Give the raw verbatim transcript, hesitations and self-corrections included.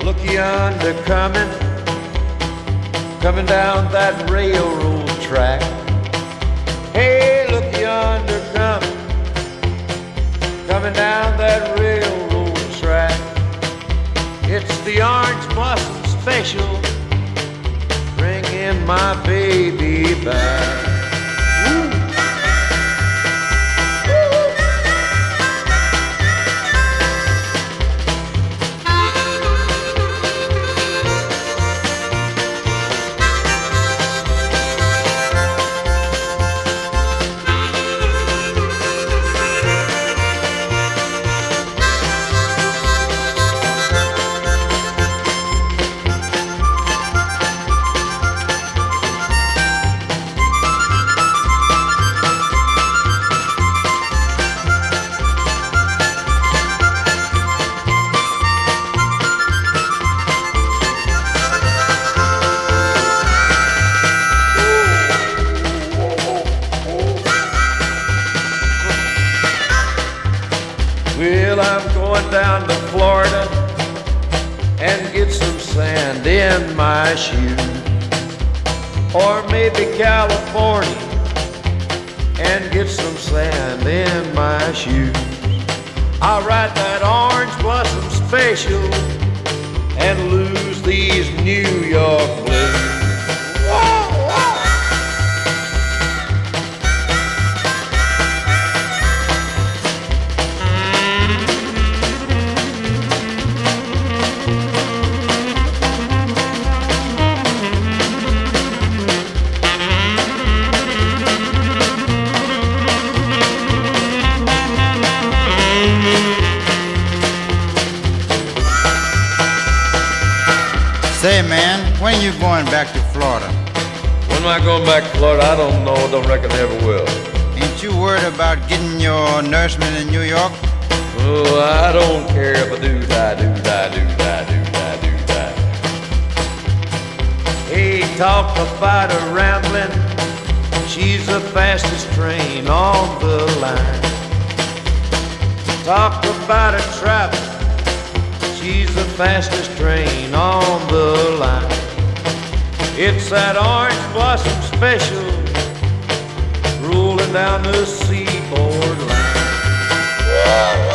Look yonder coming, coming down that railroad track. Hey, look yonder coming, coming down that railroad track. It's the Orange Blossom Special, bringing my baby back. Well, I'm going down to Florida and get some sand in my shoes. Or maybe California and get some sand in my shoes. I'll ride that Orange Blossom Special and lose these New York blues. Say, man, when are you going back to Florida? When am I going back to Florida? I don't know. Don't reckon I ever will. Ain't you worried about getting your nourishment in New York? Oh, I don't care if I do die, do die, do die, do die, do die. Hey, talk about a rambling. She's the fastest train on the line. Talk about a traveling. She's the fastest train on the line. It's that Orange Blossom Special rolling down the seaboard line.